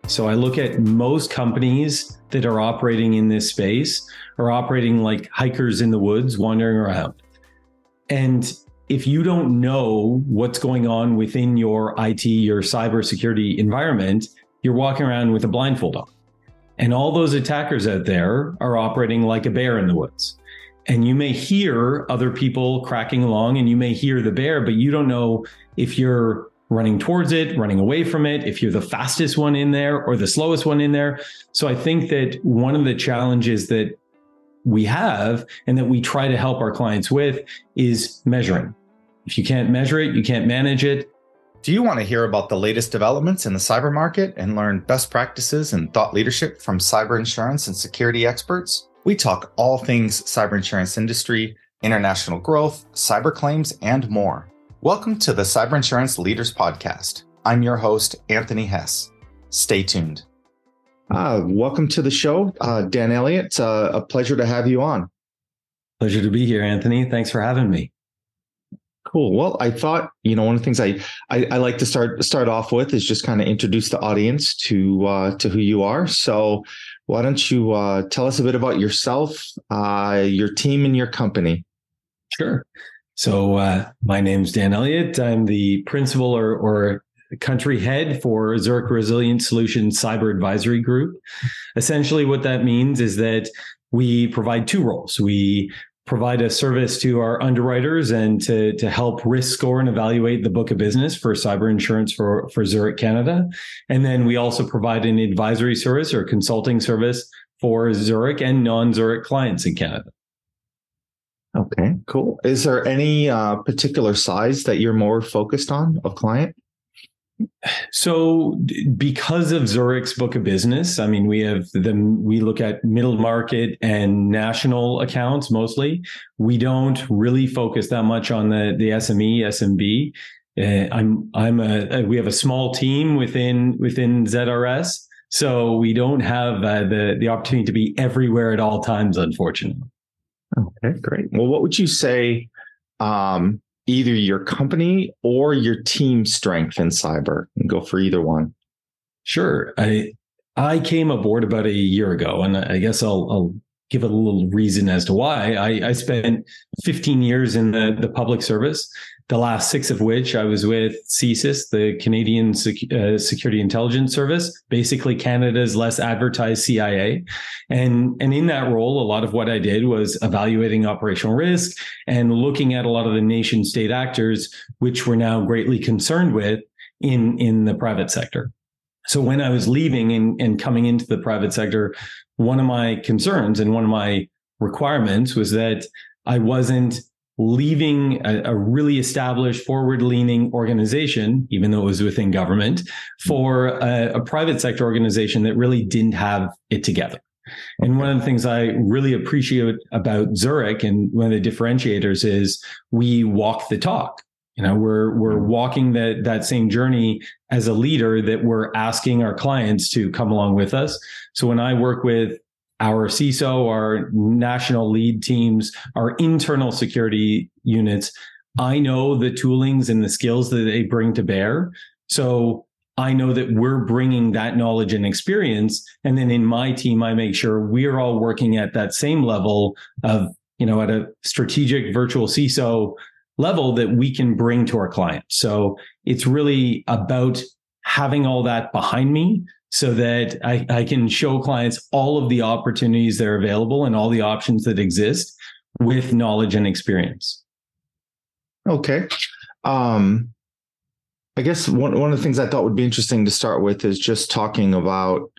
So I look at most companies that are operating in this space are operating like hikers in the woods, wandering around. And if you don't know what's going on within your IT, your cybersecurity environment, you're walking around with a blindfold on. And all those attackers out there are operating like a bear in the woods. And you may hear other people cracking along and you may hear the bear, but you don't know if you're running towards it, running away from it, if you're the fastest one in there or the slowest one in there. So I think that one of the challenges that we have and that we try to help our clients with is measuring. If you can't measure it, you can't manage it. Do you want to hear about the latest developments in the cyber market and learn best practices and thought leadership from cyber insurance and security experts? We talk all things cyber insurance industry, international growth, cyber claims, and more. Welcome to the Cyber Insurance Leaders Podcast. I'm your host, Anthony Hess. Stay tuned. Welcome to the show, Dan Elliott. It's a pleasure to have you on. Pleasure to be here, Anthony. Thanks for having me. Cool. Well, I thought, one of the things I like to start off with is just kind of introduce the audience to who you are. So why don't you tell us a bit about yourself, your team, and your company? Sure. So my name's Dan Elliott. I'm the principal or country head for Zurich Resilient Solutions Cyber Advisory Group. Essentially, what that means is that we provide two roles. We provide a service to our underwriters and to help risk score and evaluate the book of business for cyber insurance for Zurich Canada. And then we also provide an advisory service or consulting service for Zurich and non-Zurich clients in Canada. Okay, cool. Is there any particular size that you're more focused on of client? So because of Zurich's book of business, I mean, we look at middle market and national accounts mostly. We don't really focus that much on the SME, SMB. We have a small team within ZRS, so we don't have the opportunity to be everywhere at all times, unfortunately. Okay, great. Well, what would you say, either your company or your team strength in cyber, and go for either one? Sure. I came aboard about a year ago, and I guess I'll give a little reason as to why. I spent 15 years in the public service, the last 6 of which I was with CSIS, the Canadian Security Intelligence Service, basically Canada's less advertised CIA. And in that role, a lot of what I did was evaluating operational risk and looking at a lot of the nation state actors, which we're now greatly concerned with in the private sector. So when I was leaving and coming into the private sector, one of my concerns and one of my requirements was that I wasn't leaving a really established, forward-leaning organization, even though it was within government, for a private sector organization that really didn't have it together. And one of the things I really appreciate about Zurich and one of the differentiators is we walk the talk. We're walking that same journey as a leader that we're asking our clients to come along with us. So when I work with our CISO, our national lead teams, our internal security units, I know the toolings and the skills that they bring to bear. So I know that we're bringing that knowledge and experience. And then in my team, I make sure we're all working at that same level of, at a strategic virtual CISO level that we can bring to our clients. So it's really about having all that behind me so that I can show clients all of the opportunities that are available and all the options that exist with knowledge and experience. Okay. I guess one of the things I thought would be interesting to start with is just talking about,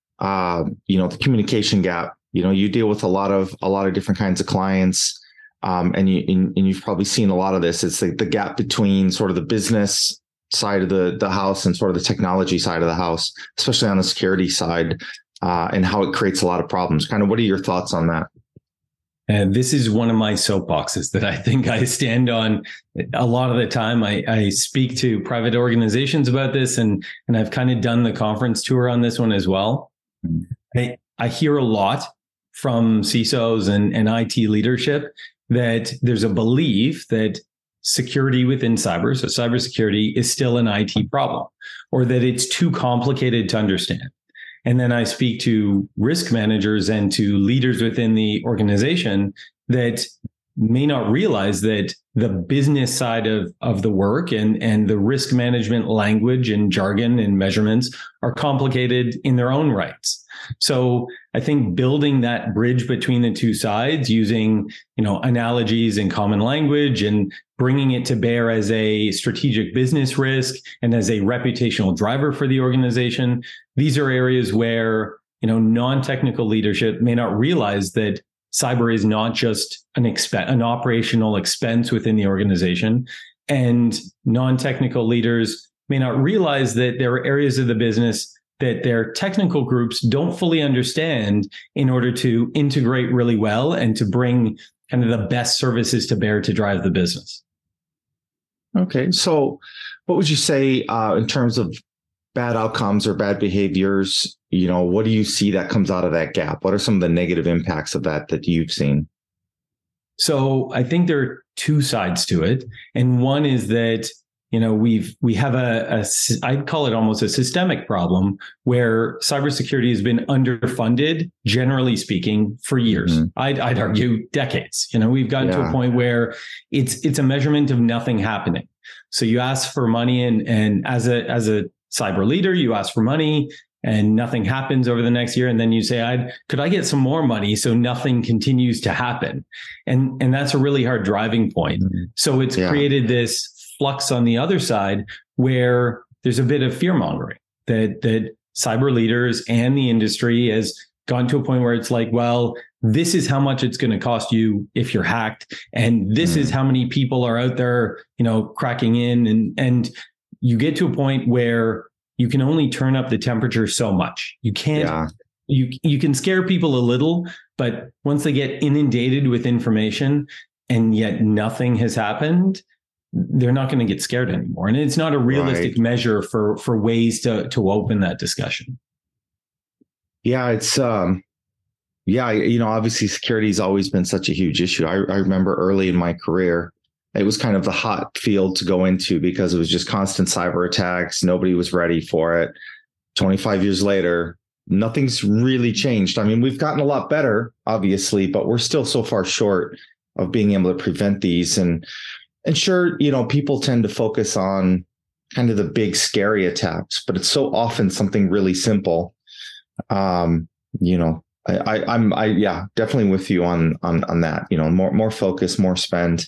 the communication gap. You deal with a lot of different kinds of clients. And you've probably seen a lot of this. It's the gap between sort of the business side of the house and sort of the technology side of the house, especially on the security side, and how it creates a lot of problems. Kind of, what are your thoughts on that? And this is one of my soapboxes that I think I stand on a lot of the time. I speak to private organizations about this, and I've kind of done the conference tour on this one as well. I hear a lot from CISOs and IT leadership that there's a belief that security within cybersecurity is still an IT problem, or that it's too complicated to understand. And then I speak to risk managers and to leaders within the organization that may not realize that the business side of the work and the risk management language and jargon and measurements are complicated in their own rights. So I think building that bridge between the two sides using, analogies and common language and bringing it to bear as a strategic business risk and as a reputational driver for the organization. These are areas where, non-technical leadership may not realize that cyber is not just an operational expense within the organization, and non-technical leaders may not realize that there are areas of the business that their technical groups don't fully understand in order to integrate really well and to bring kind of the best services to bear to drive the business. Okay. So what would you say in terms of bad outcomes or bad behaviors? What do you see that comes out of that gap? What are some of the negative impacts of that you've seen? So I think there are two sides to it. And one is that, we have I'd call it almost a systemic problem where cybersecurity has been underfunded, generally speaking, for years. Mm-hmm. I'd argue decades. We've gotten to a point where it's a measurement of nothing happening. So you ask for money and as a cyber leader, you ask for money and nothing happens over the next year. And then you say, could I get some more money so nothing continues to happen? And that's a really hard driving point. Mm-hmm. So it's created this flux on the other side where there's a bit of fear mongering that cyber leaders and the industry has gone to a point where it's like, well, this is how much it's going to cost you if you're hacked. And this is how many people are out there, cracking in. And you get to a point where you can only turn up the temperature so much. You can't, you can scare people a little, but once they get inundated with information and yet nothing has happened, they're not going to get scared anymore. And it's not a realistic measure for ways to open that discussion. Yeah, it's, obviously security has always been such a huge issue. I remember early in my career, it was kind of the hot field to go into because it was just constant cyber attacks. Nobody was ready for it. 25 years later, nothing's really changed. I mean, we've gotten a lot better, obviously, but we're still so far short of being able to prevent these. And sure, people tend to focus on kind of the big scary attacks, but it's so often something really simple. I'm definitely with you on that. More focus, more spend.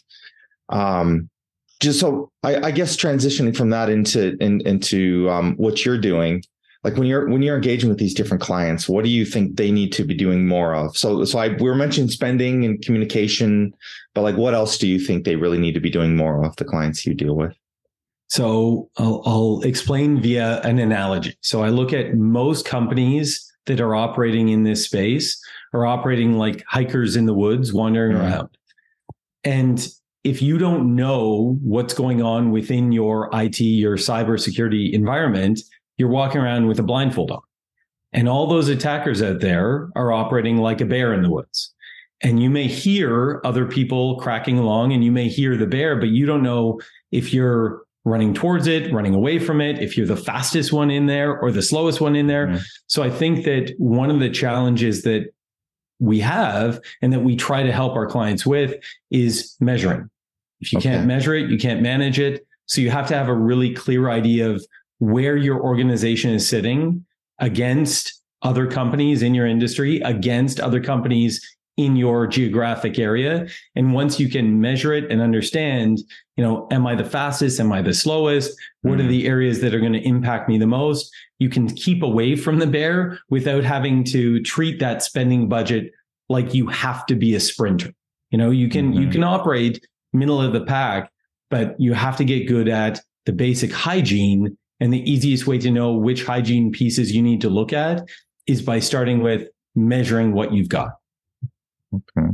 Just so I guess transitioning from that into what you're doing, like when you're engaging with these different clients, what do you think they need to be doing more of? So we were mentioning spending and communication, but like what else do you think they really need to be doing more of, the clients you deal with? So I'll explain via an analogy. So I look at most companies that are operating in this space are operating like hikers in the woods, wandering around. And if you don't know what's going on within your IT, your cybersecurity environment, you're walking around with a blindfold on. And all those attackers out there are operating like a bear in the woods. And you may hear other people cracking along and you may hear the bear, but you don't know if you're running towards it, running away from it, if you're the fastest one in there or the slowest one in there. So I think that one of the challenges that we have and that we try to help our clients with is measuring. If you can't measure it, you can't manage it. So you have to have a really clear idea of where your organization is sitting against other companies in your industry, against other companies in your geographic area. And once you can measure it and understand, am I the fastest? Am I the slowest? What are the areas that are going to impact me the most? You can keep away from the bear without having to treat that spending budget like you have to be a sprinter. You can operate middle of the pack, but you have to get good at the basic hygiene. And the easiest way to know which hygiene pieces you need to look at is by starting with measuring what you've got. Okay.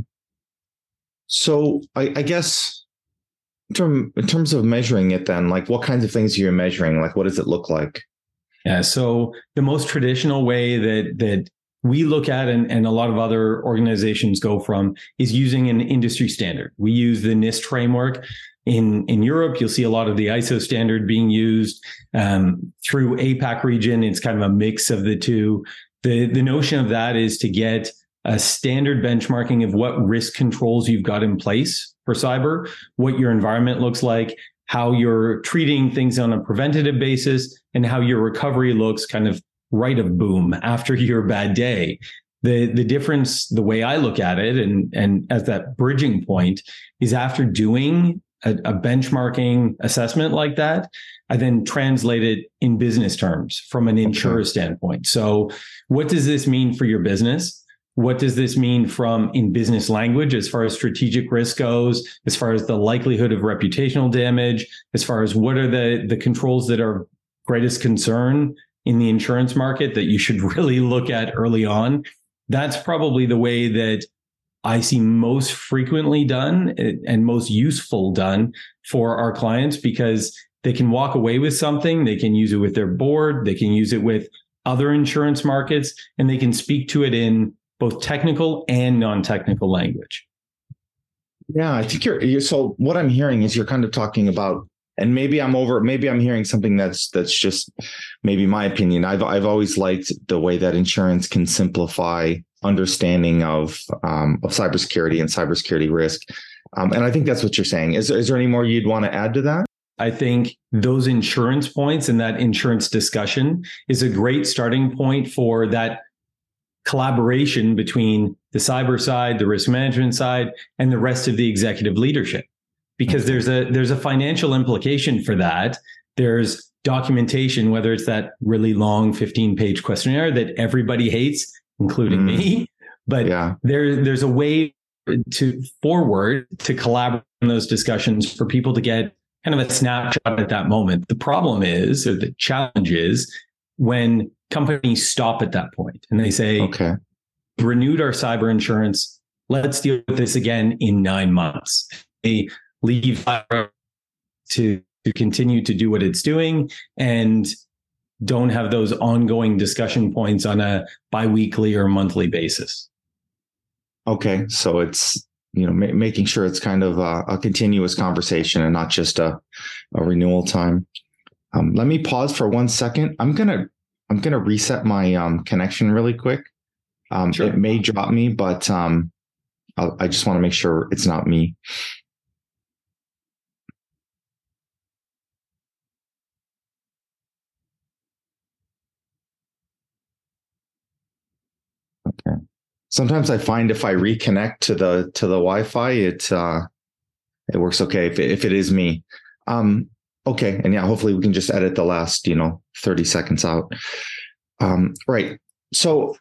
So I guess in terms of measuring it then, like what kinds of things are you measuring? Like what does it look like? Yeah. So the most traditional way that we look at and a lot of other organizations go from is using an industry standard. We use the NIST framework. In Europe, you'll see a lot of the ISO standard being used through APAC region. It's kind of a mix of the two. The notion of that is to get a standard benchmarking of what risk controls you've got in place for cyber, what your environment looks like, how you're treating things on a preventative basis, and how your recovery looks kind of right of boom after your bad day. The difference, the way I look at it, and as that bridging point, is after doing a benchmarking assessment like that, I then translate it in business terms from an insurer standpoint. So what does this mean for your business? What does this mean from in business language as far as strategic risk goes, as far as the likelihood of reputational damage, as far as what are the controls that are greatest concern in the insurance market that you should really look at early on? That's probably the way that I see most frequently done and most useful done for our clients, because they can walk away with something, they can use it with their board, they can use it with other insurance markets, and they can speak to it in both technical and non-technical language. Yeah, I think you're so what I'm hearing is you're kind of talking about, and maybe I'm hearing something that's just maybe my opinion. I've always liked the way that insurance can simplify understanding of cybersecurity and cybersecurity risk. And I think that's what you're saying. Is there any more you'd want to add to that? I think those insurance points and that insurance discussion is a great starting point for that collaboration between the cyber side, the risk management side, and the rest of the executive leadership. Because there's a financial implication for that. There's documentation, whether it's that really long 15-page questionnaire that everybody hates, including me. But there's a way to collaborate in those discussions for people to get kind of a snapshot at that moment. The problem is, or the challenge is, when companies stop at that point and they say, okay, renewed our cyber insurance, let's deal with this again in 9 months. They leave to continue to do what it's doing and don't have those ongoing discussion points on a biweekly or monthly basis. Okay. So it's, making sure it's kind of a continuous conversation and not just a renewal time. Let me pause for 1 second. I'm going to reset my connection really quick. Sure. It may drop me, but I just want to make sure it's not me. Okay. Sometimes I find if I reconnect to the Wi-Fi, it works okay if it is me. Okay. And yeah, hopefully we can just edit the last, 30 seconds out. Right. So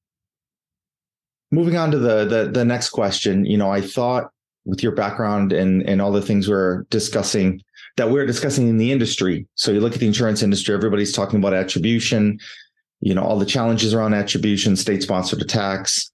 moving on to the next question, I thought with your background and all the things we're discussing in the industry. So you look at the insurance industry, everybody's talking about attribution, all the challenges around attribution, state-sponsored attacks.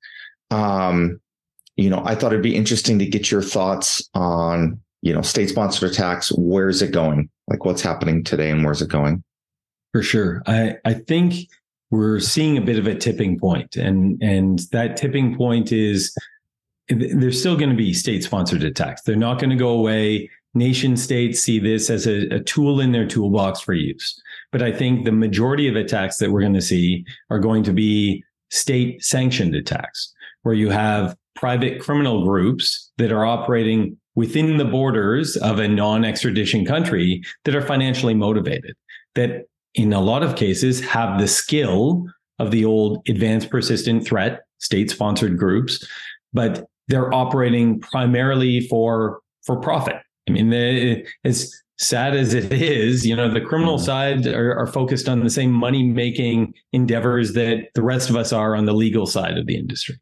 I thought it'd be interesting to get your thoughts on, state-sponsored attacks. Where is it going? Like what's happening today and where's it going? For sure. I think we're seeing a bit of a tipping point, and that tipping point is there's still going to be state-sponsored attacks. They're not going to go away. Nation states see this as a tool in their toolbox for use. But I think the majority of attacks that we're going to see are going to be state-sanctioned attacks, where you have private criminal groups that are operating within the borders of a non-extradition country that are financially motivated, that in a lot of cases have the skill of the old advanced persistent threat state-sponsored groups, but they're operating primarily for profit. I mean, as sad as it is, the criminal side are focused on the same money-making endeavors that the rest of us are on the legal side of the industry.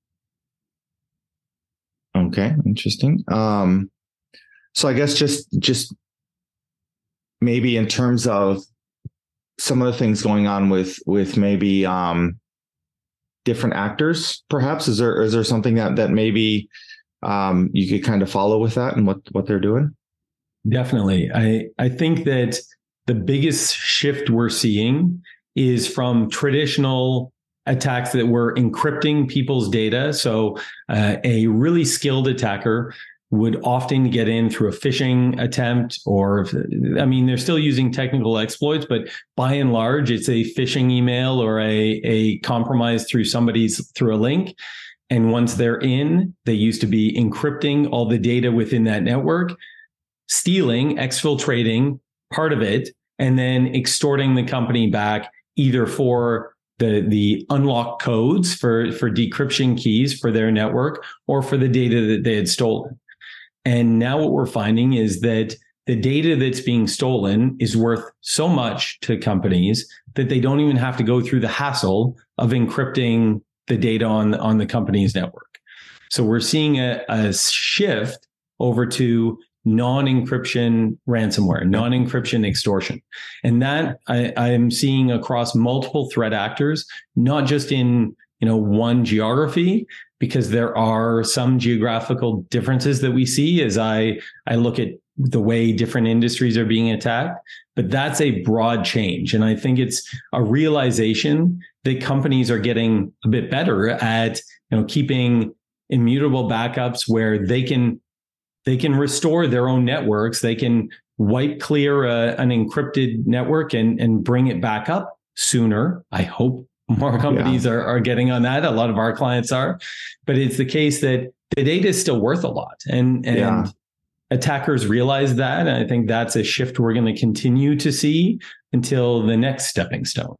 Okay, interesting. So I guess just maybe in terms of some of the things going on with maybe different actors, perhaps is there something that maybe you could kind of follow with that and what they're doing? Definitely. I think that the biggest shift we're seeing is from traditional attacks that were encrypting people's data. So a really skilled attacker would often get in through a phishing attempt, or, I mean, they're still using technical exploits, but by and large, it's a phishing email or a compromise through through a link. And once they're in, they used to be encrypting all the data within that network, stealing, exfiltrating part of it, and then extorting the company back either for the unlock codes for decryption keys for their network or for the data that they had stolen. And now what we're finding is that the data that's being stolen is worth so much to companies that they don't even have to go through the hassle of encrypting the data on the company's network. So we're seeing a shift over to non-encryption ransomware, non-encryption extortion. And that I am seeing across multiple threat actors, not just in one geography, because there are some geographical differences that we see as I look at the way different industries are being attacked. But that's a broad change. And I think it's a realization that companies are getting a bit better at keeping immutable backups where they can restore their own networks. They can wipe clear an encrypted network and bring it back up sooner. I hope more companies are getting on that. A lot of our clients are, but it's the case that the data is still worth a lot. And attackers realize that. And I think that's a shift we're going to continue to see until the next stepping stone.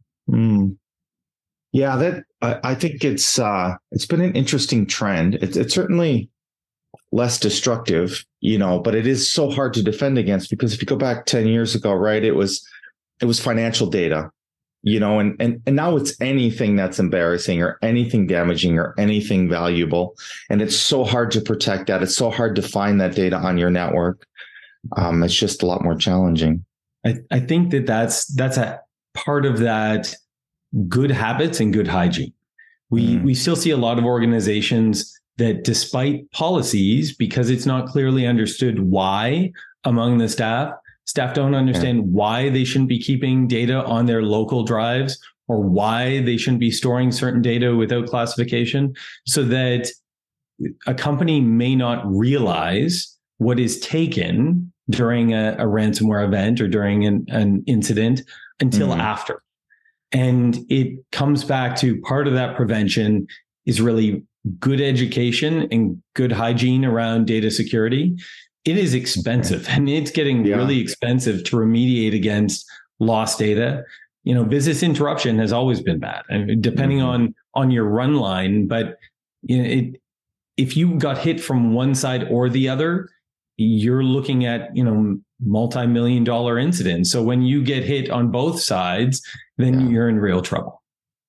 Yeah, I think it's been an interesting trend. It's certainly less destructive, but it is so hard to defend against, because if you go back 10 years ago, right, it was financial data, and now it's anything that's embarrassing or anything damaging or anything valuable. And it's so hard to protect that. It's so hard to find that data on your network. It's just a lot more challenging. I think that's a part of that good habits and good hygiene. We still see a lot of organizations that, despite policies, because it's not clearly understood why among the staff don't understand why they shouldn't be keeping data on their local drives or why they shouldn't be storing certain data without classification, so that a company may not realize what is taken during a ransomware event or during an incident until after. And it comes back to part of that prevention is really good education and good hygiene around data security. It is expensive, and it's getting really expensive to remediate against lost data. Business interruption has always been bad, and depending on your run line, but if you got hit from one side or the other, you're looking at, multi-million-dollar incidents. So when you get hit on both sides, then you're in real trouble.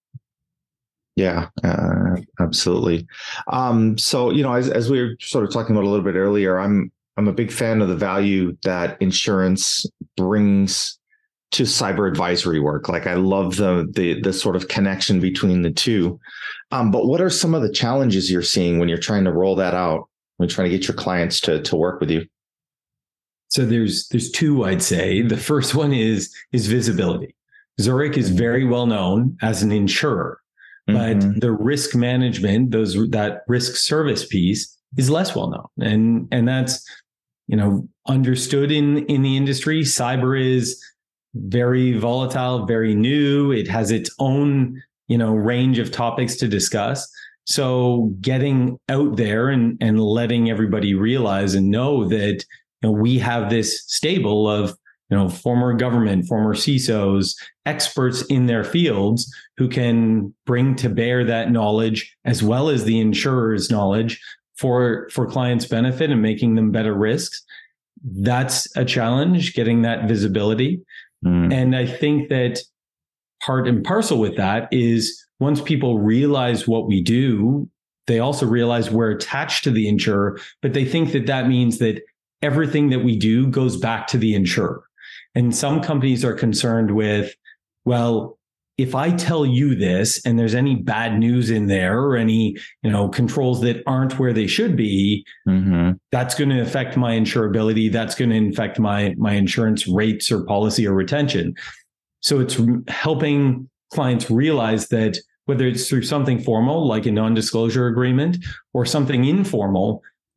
Yeah, absolutely. So, as we were sort of talking about a little bit earlier, I'm a big fan of the value that insurance brings to cyber advisory work. Like, I love the sort of connection between the two. But what are some of the challenges you're seeing when you're trying to roll that out, when you're trying to get your clients to work with you? So there's two, I'd say. The first one is visibility. Zurich is very well known as an insurer, but the risk management, that risk service piece, is less well known, and that's understood in the industry. Cyber is very volatile, very new. It has its own range of topics to discuss. So getting out there and letting everybody realize and know that we have this stable of former government, former CISOs, experts in their fields who can bring to bear that knowledge as well as the insurer's knowledge for clients' benefit and making them better risks. That's a challenge, getting that visibility. And I think that part and parcel with that is, once people realize what we do, they also realize we're attached to the insurer, but they think that means that everything that we do goes back to the insurer. And some companies are concerned with, well, if I tell you this and there's any bad news in there or any, controls that aren't where they should be, that's going to affect my insurability. That's going to affect my insurance rates or policy or retention. So it's helping clients realize that whether it's through something formal, like a non-disclosure agreement, or something informal,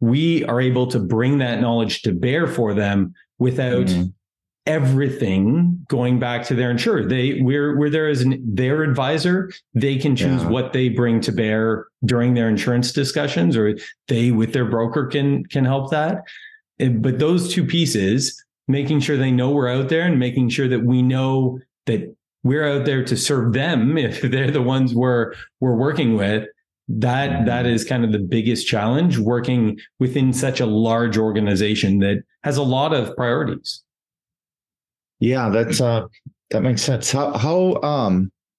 we are able to bring that knowledge to bear for them without everything going back to their insurer. We're there as their advisor. They can choose what they bring to bear during their insurance discussions, or they with their broker can help that. But those two pieces, making sure they know we're out there and making sure that we know that we're out there to serve them if they're the ones we're working with. That is kind of the biggest challenge, working within such a large organization that has a lot of priorities. Yeah, that makes sense. How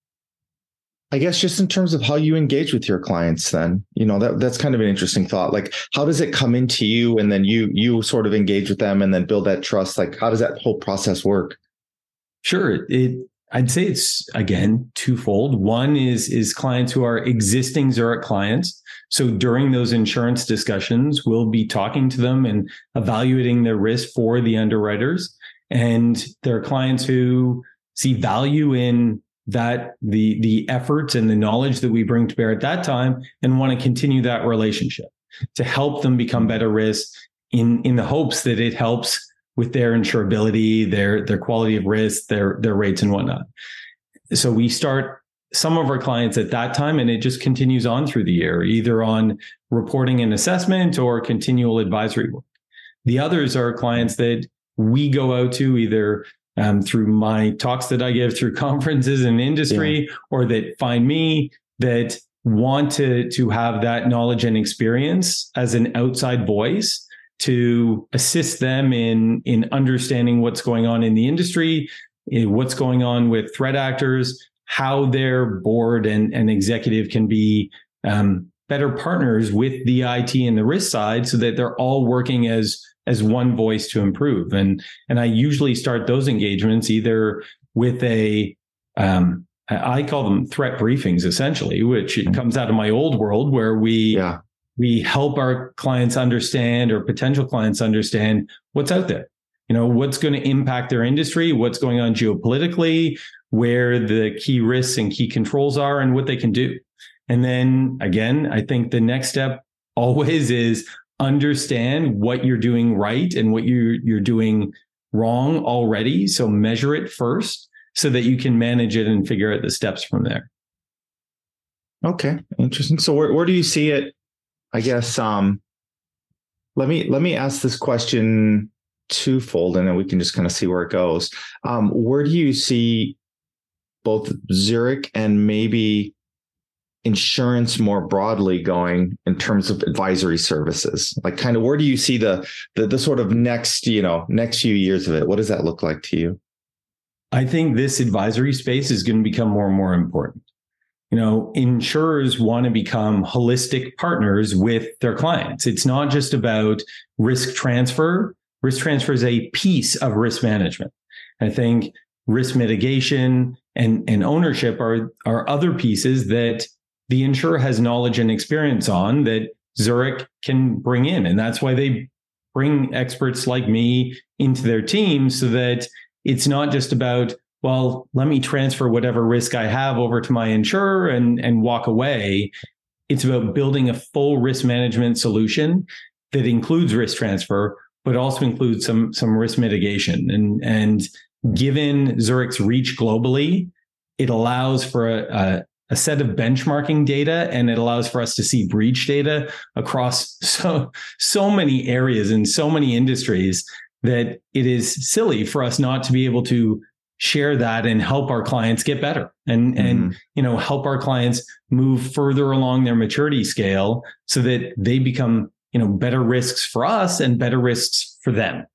I guess just in terms of how you engage with your clients, then, that's kind of an interesting thought. Like, how does it come into you and then you sort of engage with them and then build that trust? Like, how does that whole process work? Sure. I'd say it's, again, twofold. One is clients who are existing Zurich clients. So during those insurance discussions, we'll be talking to them and evaluating their risk for the underwriters. And there are clients who see value in that, the efforts and the knowledge that we bring to bear at that time, and want to continue that relationship to help them become better risks in the hopes that it helps with their insurability, their quality of risk, their rates and whatnot. So we start some of our clients at that time, and it just continues on through the year, either on reporting and assessment or continual advisory work. The others are clients that we go out to either through my talks that I give through conferences in industry, or that find me, that want to have that knowledge and experience as an outside voice to assist them in understanding what's going on in the industry, what's going on with threat actors, how their board and executive can be better partners with the IT and the risk side, so that they're all working as one voice to improve. And I usually start those engagements either with I call them threat briefings, essentially, which it comes out of my old world, where we help our clients understand, or potential clients understand, what's out there, what's going to impact their industry, what's going on geopolitically, where the key risks and key controls are, and what they can do. And then again, I think the next step always is understand what you're doing right and what you're doing wrong already. So measure it first so that you can manage it and figure out the steps from there. Okay, interesting. So where do you see it? I guess let me ask this question twofold, and then we can just kind of see where it goes. Where do you see both Zurich and maybe insurance more broadly going in terms of advisory services? Like, kind of where do you see the sort of next few years of it? What does that look like to you? I think this advisory space is going to become more and more important. Insurers want to become holistic partners with their clients. It's not just about risk transfer. Risk transfer is a piece of risk management. I think risk mitigation and ownership are other pieces that the insurer has knowledge and experience on that Zurich can bring in. And that's why they bring experts like me into their team, so that it's not just about, well, let me transfer whatever risk I have over to my insurer and walk away. It's about building a full risk management solution that includes risk transfer, but also includes some risk mitigation. And given Zurich's reach globally, it allows for a set of benchmarking data, and it allows for us to see breach data across so many areas and so many industries, that it is silly for us not to be able to share that and help our clients get better and help our clients move further along their maturity scale, so that they become better risks for us and better risks for them.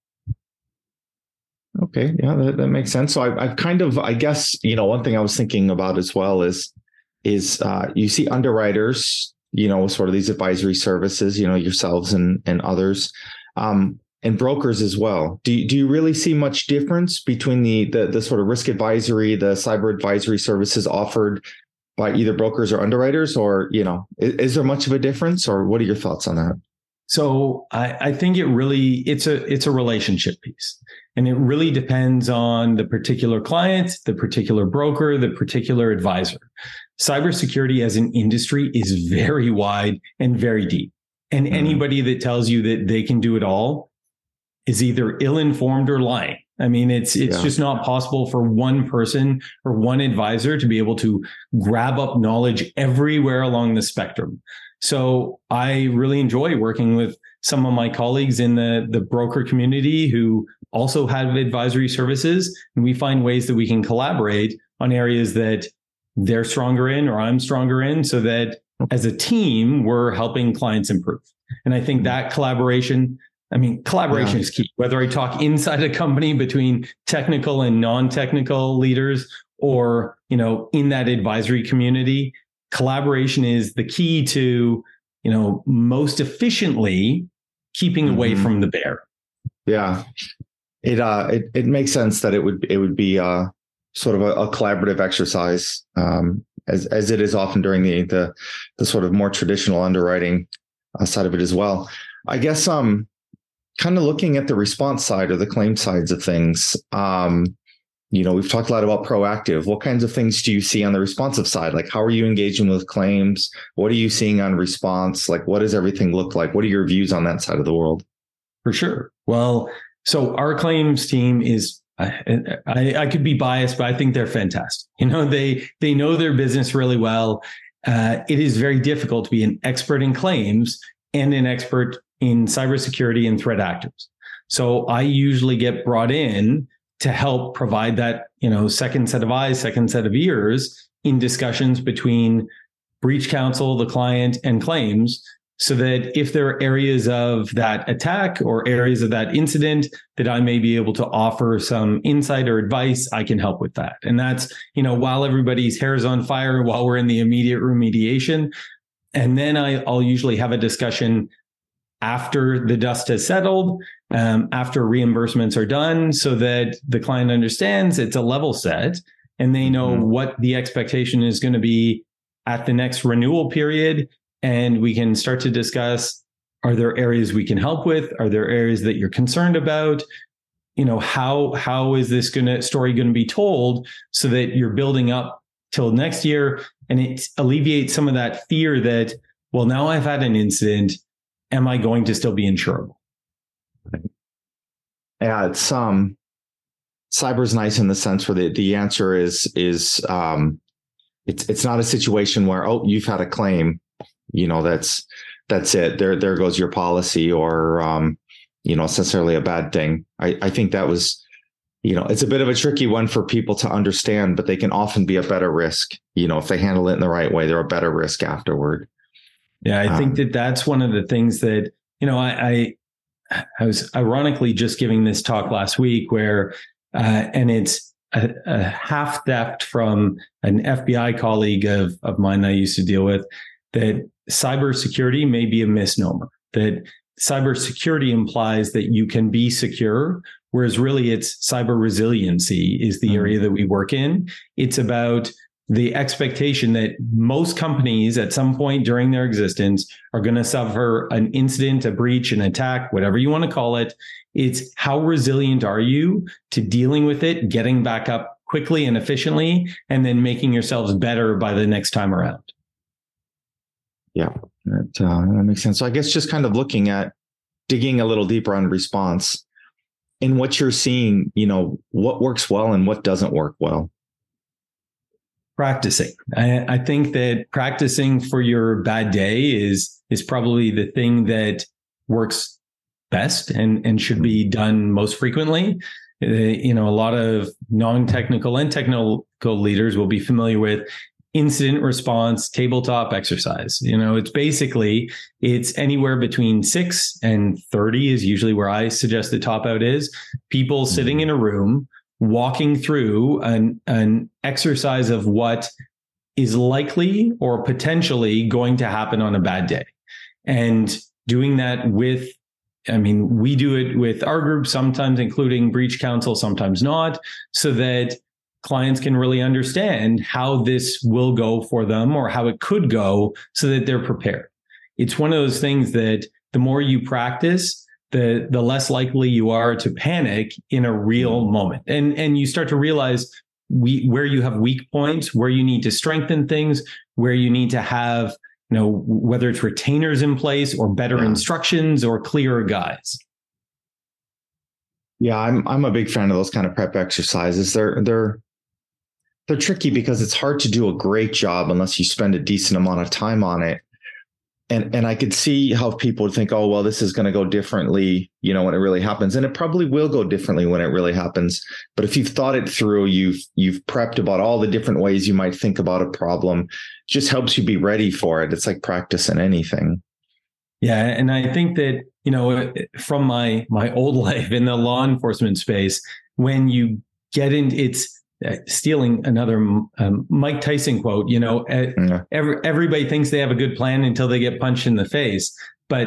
Okay, yeah, that makes sense. So I've kind of, I guess, one thing I was thinking about as well is you see underwriters, sort of these advisory services, yourselves and others, and brokers as well. Do you really see much difference between the sort of risk advisory, the cyber advisory services offered by either brokers or underwriters, or, is there much of a difference, or what are your thoughts on that? So I think it's a relationship piece, and it really depends on the particular client, the particular broker, the particular advisor. Cybersecurity as an industry is very wide and very deep. And anybody that tells you that they can do it all is either ill-informed or lying. I mean, it's just not possible for one person or one advisor to be able to grab up knowledge everywhere along the spectrum. So I really enjoy working with some of my colleagues in the broker community who also have advisory services, and we find ways that we can collaborate on areas that they're stronger in or I'm stronger in, so that as a team, we're helping clients improve. And I think that collaboration is key. Whether I talk inside a company between technical and non-technical leaders, or, in that advisory community, collaboration is the key to, most efficiently keeping away from the bear. Yeah. It makes sense that it would be sort of a collaborative exercise, as it is often during the sort of more traditional underwriting side of it as well. I guess kind of looking at the response side or the claim sides of things, we've talked a lot about proactive. What kinds of things do you see on the responsive side? Like, how are you engaging with claims? What are you seeing on response? Like, what does everything look like? What are your views on that side of the world? For sure. Well, so our claims team is, I could be biased, but I think they're fantastic. They know their business really well. It is very difficult to be an expert in claims and an expert in cybersecurity and threat actors. So I usually get brought in to help provide that, second set of eyes, second set of ears in discussions between breach counsel, the client, and claims, so that if there are areas of that attack or areas of that incident that I may be able to offer some insight or advice, I can help with that. And that's, while everybody's hair is on fire, while we're in the immediate remediation. And then I'll usually have a discussion after the dust has settled, after reimbursements are done, so that the client understands it's a level set and they know what the expectation is going to be at the next renewal period. And we can start to discuss, are there areas we can help with? Are there areas that you're concerned about? How is this story going to be told so that you're building up till next year? And it alleviates some of that fear that, well, now I've had an incident. Am I going to still be insurable? Yeah, it's cyber's nice in the sense where the answer is it's not a situation where, oh, you've had a claim, that's it. There goes your policy, or it's necessarily a bad thing. I think that was, it's a bit of a tricky one for people to understand, but they can often be a better risk. If they handle it in the right way, they're a better risk afterward. Yeah, I think that's one of the things that, I was ironically just giving this talk last week where, and it's a half theft from an FBI colleague of mine I used to deal with, that cybersecurity may be a misnomer, that cybersecurity implies that you can be secure, whereas really it's cyber resiliency is the area that we work in. It's about the expectation that most companies at some point during their existence are going to suffer an incident, a breach, an attack, whatever you want to call it. It's how resilient are you to dealing with it, getting back up quickly and efficiently, and then making yourselves better by the next time around. Yeah, that makes sense. So I guess just kind of looking at digging a little deeper on response in what you're seeing, what works well and what doesn't work well. Practicing. I think that practicing for your bad day is probably the thing that works best and should be done most frequently. A lot of non-technical and technical leaders will be familiar with incident response tabletop exercise. It's anywhere between 6 and 30 is usually where I suggest the top out is. People sitting in a room, walking through an exercise of what is likely or potentially going to happen on a bad day. And doing that we do it with our group, sometimes including breach counsel, sometimes not, so that clients can really understand how this will go for them or how it could go so that they're prepared. It's one of those things that the more you practice, the less likely you are to panic in a real moment. And you start to realize where you have weak points, where you need to strengthen things, where you need to have whether it's retainers in place or better instructions or clearer guides? Yeah, I'm a big fan of those kind of prep exercises. They're tricky because it's hard to do a great job unless you spend a decent amount of time on it. And I could see how people would think, oh, well, this is going to go differently, when it really happens. And it probably will go differently when it really happens. But if you've thought it through, you've prepped about all the different ways you might think about a problem, it just helps you be ready for it. It's like practicing anything. Yeah. And I think that, from my old life in the law enforcement space, when you get into it's stealing another Mike Tyson quote, everybody thinks they have a good plan until they get punched in the face. But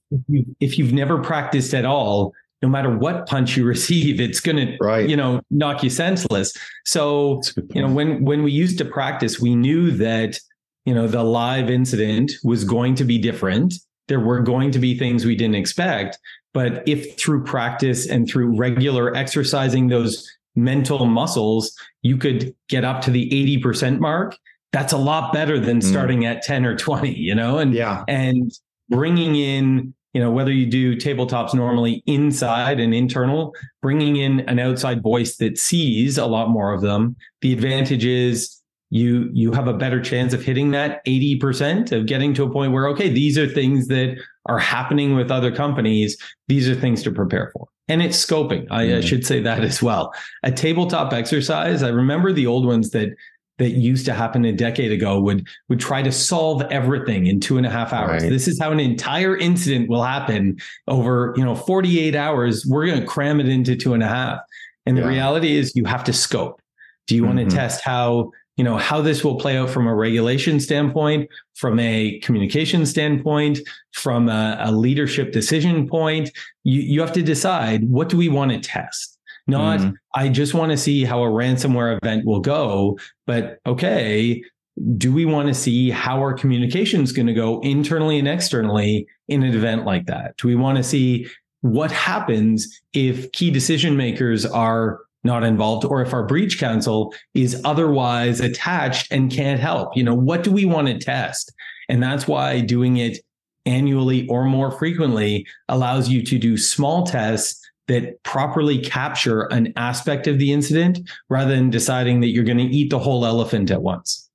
if you've never practiced at all, no matter what punch you receive, it's going to, knock you senseless. So, when we used to practice, we knew that, the live incident was going to be different. There were going to be things we didn't expect. But if through practice and through regular exercising those mental muscles, you could get up to the 80% mark. That's a lot better than starting at 10 or 20, and bringing in, whether you do tabletops normally inside and internal, bringing in an outside voice that sees a lot more of them. The advantage is you have a better chance of hitting that 80%, of getting to a point where, okay, these are things that are happening with other companies. These are things to prepare for. And it's scoping. I should say that as well. A tabletop exercise, I remember the old ones that used to happen a decade ago would try to solve everything in 2.5 hours. Right. This is how an entire incident will happen over 48 hours. We're going to cram it into 2.5. And the reality is you have to scope. Do you want to test how this will play out from a regulation standpoint, from a communication standpoint, from a leadership decision point? You have to decide, what do we want to test? Not, I just want to see how a ransomware event will go, but okay, do we want to see how our communication is going to go internally and externally in an event like that? Do we want to see what happens if key decision makers are not involved, or if our breach counsel is otherwise attached and can't help? What do we want to test? And that's why doing it annually or more frequently allows you to do small tests that properly capture an aspect of the incident, rather than deciding that you're going to eat the whole elephant at once.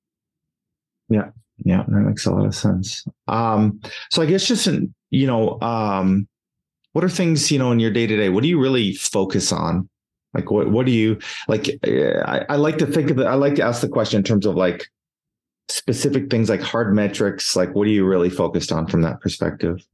Yeah, that makes a lot of sense. So I guess just, what are things, in your day-to-day, what do you really focus on? Like, what do you like? I like to think of it. I like to ask the question in terms of like specific things, like hard metrics. Like, what are you really focused on from that perspective?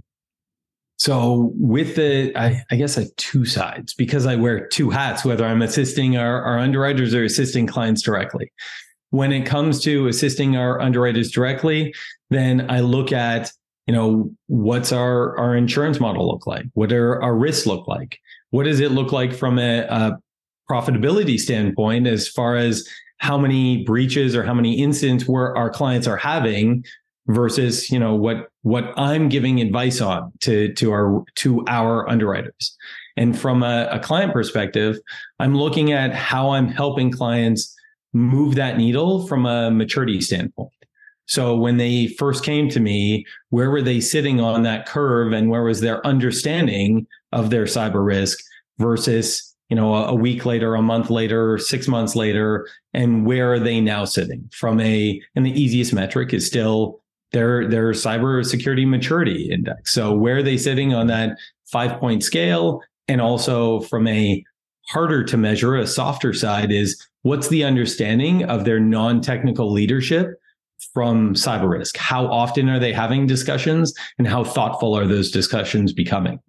So with I guess I have two sides, because I wear two hats, whether I'm assisting our underwriters or assisting clients directly. When it comes to assisting our underwriters directly, then I look at, what's our insurance model look like? What do our risks look like? What does it look like from a profitability standpoint, as far as how many breaches or how many incidents where our clients are having versus, what I'm giving advice on to our underwriters. And from a client perspective, I'm looking at how I'm helping clients move that needle from a maturity standpoint. So when they first came to me, where were they sitting on that curve, and where was their understanding of their cyber risk versus, a week later, a month later, 6 months later, and where are they now sitting and the easiest metric is still their cyber security maturity index. So where are they sitting on that 5-point scale? And also from a harder to measure, a softer side, is what's the understanding of their non-technical leadership from cyber risk? How often are they having discussions, and how thoughtful are those discussions becoming?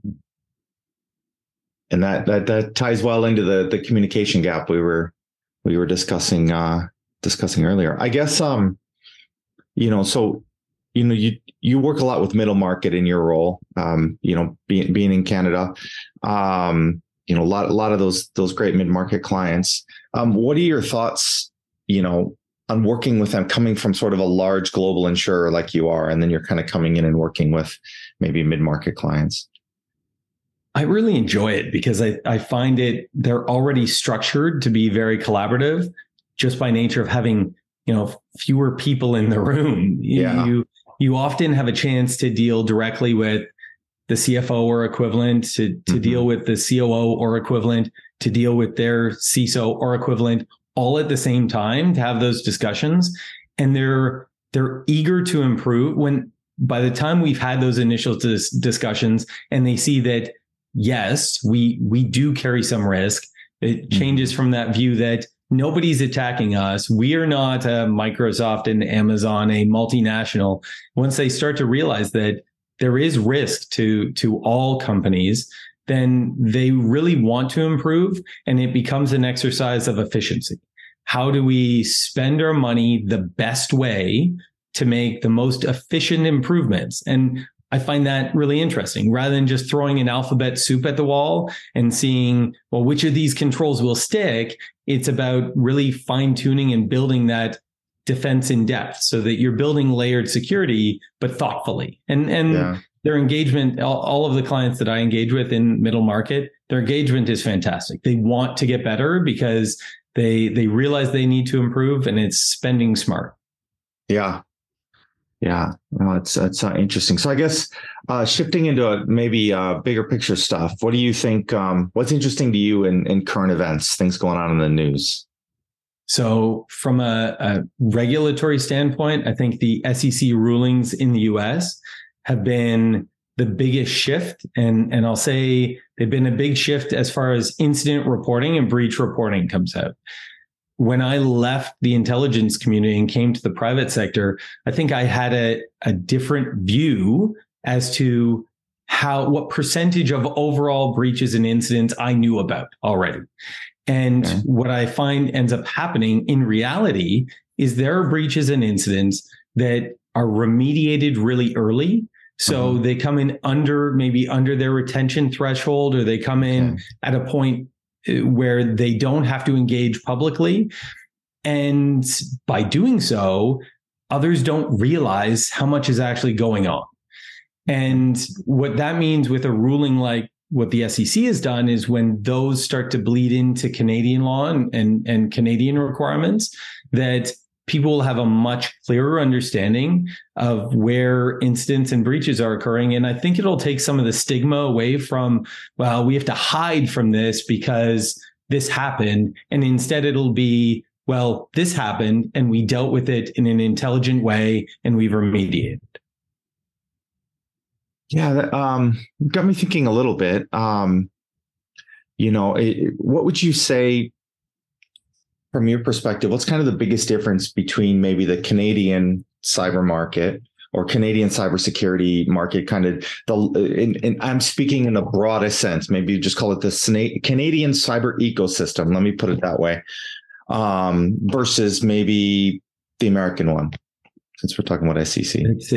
And that ties well into the communication gap we were discussing earlier. I guess so you work a lot with middle market in your role. Being in Canada, a lot of those great mid-market clients. What are your thoughts, on working with them, coming from sort of a large global insurer like you are, and then you're kind of coming in and working with maybe mid-market clients? I really enjoy it because I find they're already structured to be very collaborative, just by nature of having, fewer people in the room. You you often have a chance to deal directly with the CFO or equivalent, to deal with the COO or equivalent, to deal with their CISO or equivalent, all at the same time, to have those discussions. And they're eager to improve when, by the time we've had those initial discussions and they see that, yes, we do carry some risk, it changes from that view that nobody's attacking us. We are not a Microsoft and Amazon, a multinational. Once they start to realize that there is risk to all companies, then they really want to improve, and it becomes an exercise of efficiency. How do we spend our money the best way to make the most efficient improvements? And I find that really interesting, rather than just throwing an alphabet soup at the wall and seeing, well, which of these controls will stick. It's about really fine tuning and building that defense in depth so that you're building layered security, but thoughtfully. And their engagement, all of the clients that I engage with in middle market, their engagement is fantastic. They want to get better because they realize they need to improve, and it's spending smart. Yeah. Yeah. Well, it's interesting. So I guess shifting into maybe bigger picture stuff, what do you think, what's interesting to you in current events, things going on in the news? So from a regulatory standpoint, I think the SEC rulings in the US have been the biggest shift. And I'll say they've been a big shift as far as incident reporting and breach reporting comes out. When I left the intelligence community and came to the private sector, I think I had a different view as to what percentage of overall breaches and incidents I knew about already. And what I find ends up happening in reality is there are breaches and incidents that are remediated really early. So they come in under their retention threshold, or they come in at a point where they don't have to engage publicly. And by doing so, others don't realize how much is actually going on. And what that means with a ruling like what the SEC has done is when those start to bleed into Canadian law and Canadian requirements, that people will have a much clearer understanding of where incidents and breaches are occurring. And I think it'll take some of the stigma away from, well, we have to hide from this because this happened. And instead it'll be, well, this happened and we dealt with it in an intelligent way and we've remediated. Yeah, that got me thinking a little bit. What would you say, from your perspective, what's kind of the biggest difference between maybe the Canadian cyber market or Canadian cybersecurity market, kind of and I'm speaking in the broadest sense, maybe just call it the Canadian cyber ecosystem, let me put it that way, versus maybe the American one, since we're talking about SEC.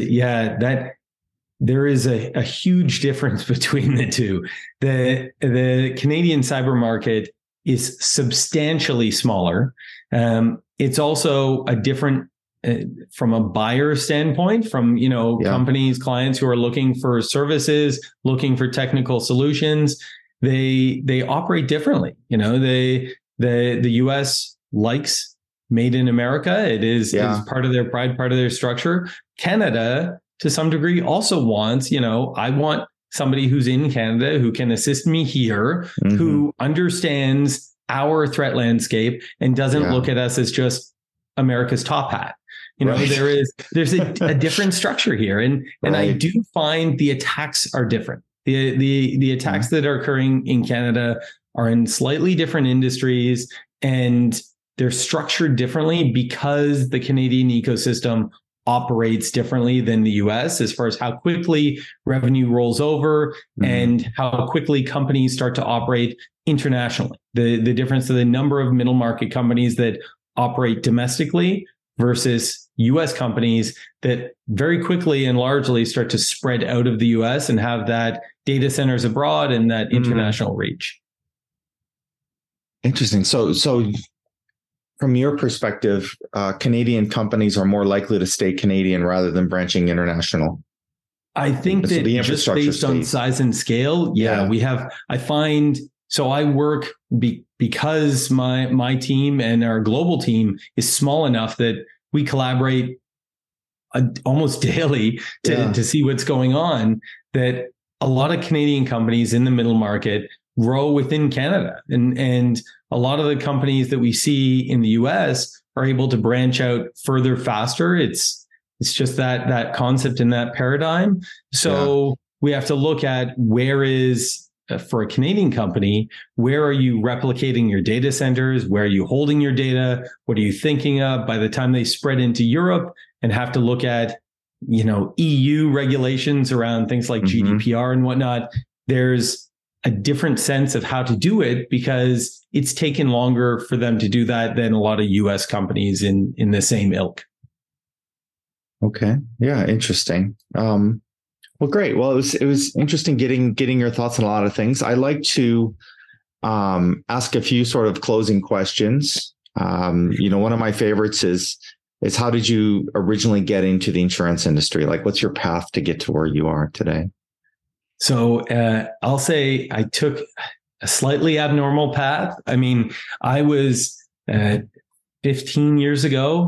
There is a huge difference between the two. The Canadian cyber market is substantially smaller. It's also a different, from a buyer standpoint, from companies, clients who are looking for services, looking for technical solutions. They operate differently. The US likes made in America. It is part of their pride, part of their structure. Canada, to some degree, also wants, I want somebody who's in Canada who can assist me here, who understands our threat landscape and doesn't look at us as just America's top hat. There's a different structure here. And I do find the attacks are different. The attacks that are occurring in Canada are in slightly different industries, and they're structured differently because the Canadian ecosystem operates differently than the US as far as how quickly revenue rolls over and how quickly companies start to operate internationally. The difference of the number of middle market companies that operate domestically versus US companies that very quickly and largely start to spread out of the US and have that data centers abroad and that international reach. Interesting. So from your perspective, Canadian companies are more likely to stay Canadian rather than branching international. I think that just based on size and scale, I work because my team and our global team is small enough that we collaborate almost daily to see what's going on, that a lot of Canadian companies in the middle market grow within Canada. And a lot of the companies that we see in the US are able to branch out further faster. It's just that concept and that paradigm. So we have to look at where is, for a Canadian company, where are you replicating your data centers? Where are you holding your data? What are you thinking of by the time they spread into Europe and have to look at, EU regulations around things like GDPR and whatnot? There's a different sense of how to do it because it's taken longer for them to do that than a lot of US companies in the same ilk. Okay. Yeah. Interesting. Well, great. Well, it was interesting getting your thoughts on a lot of things. I like to ask a few sort of closing questions. One of my favorites is how did you originally get into the insurance industry? Like, what's your path to get to where you are today? So I'll say I took a slightly abnormal path. I mean, I was 16 years ago,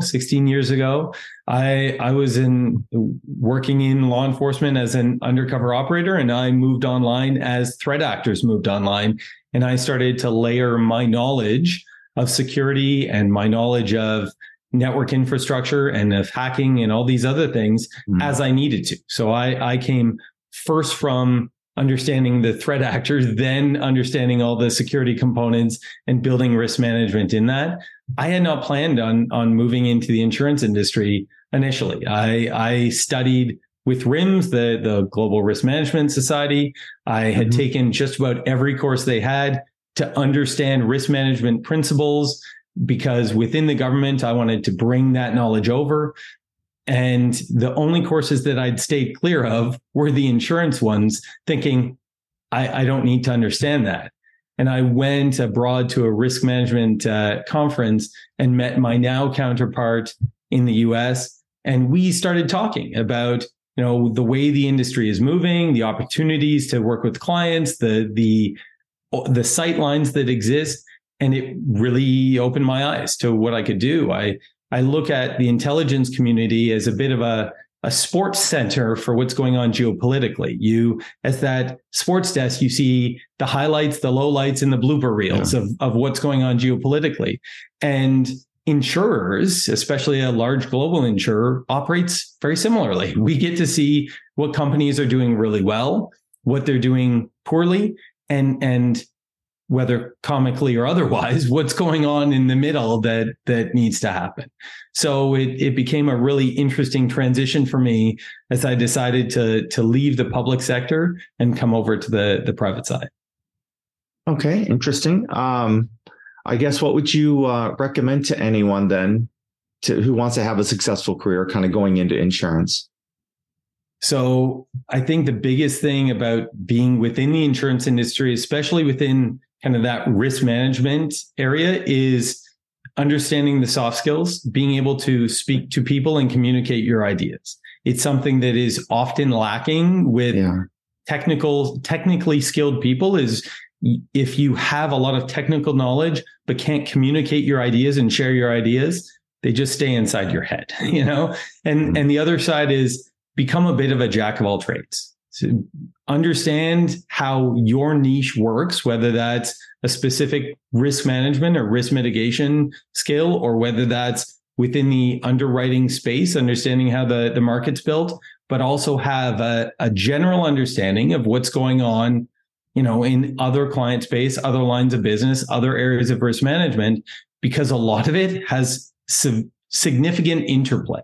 I was working in law enforcement as an undercover operator, and I moved online as threat actors moved online. And I started to layer my knowledge of security and my knowledge of network infrastructure and of hacking and all these other things as I needed to. So I came first from understanding the threat actors, then understanding all the security components and building risk management in that. I had not planned on moving into the insurance industry initially. I studied with RIMS, the Global Risk Management Society. I had taken just about every course they had to understand risk management principles, because within the government, I wanted to bring that knowledge over. And the only courses that I'd stayed clear of were the insurance ones, thinking, I don't need to understand that. And I went abroad to a risk management conference and met my now counterpart in the US. And we started talking about, the way the industry is moving, the opportunities to work with clients, the sight lines that exist. And it really opened my eyes to what I could do. I look at the intelligence community as a bit of a sports center for what's going on geopolitically. You, as that sports desk, you see the highlights, the lowlights, and the blooper reels of what's going on geopolitically. And insurers, especially a large global insurer, operates very similarly. We get to see what companies are doing really well, what they're doing poorly, and whether comically or otherwise, what's going on in the middle that needs to happen. So it became a really interesting transition for me as I decided to leave the public sector and come over to the private side. Okay, interesting. I guess what would you recommend to anyone then who wants to have a successful career kind of going into insurance? So I think the biggest thing about being within the insurance industry, especially within kind of that risk management area, is understanding the soft skills, being able to speak to people and communicate your ideas. It's something that is often lacking with technically skilled people. Is if you have a lot of technical knowledge, but can't communicate your ideas and share your ideas, they just stay inside your head, and the other side is become a bit of a jack of all trades. To understand how your niche works, whether that's a specific risk management or risk mitigation skill, or whether that's within the underwriting space, understanding how the market's built, but also have a general understanding of what's going on, in other client space, other lines of business, other areas of risk management, because a lot of it has significant interplay.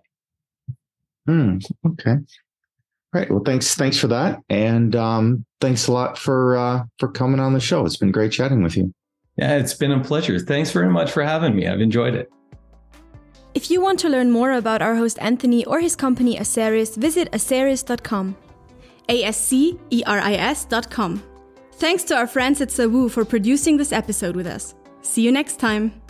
Okay. Right. Well, thanks for that. And thanks a lot for coming on the show. It's been great chatting with you. Yeah, it's been a pleasure. Thanks very much for having me. I've enjoyed it. If you want to learn more about our host Anthony or his company Aceris, visit aceris.com. ASCERIS.com. Thanks to our friends at Sawu for producing this episode with us. See you next time.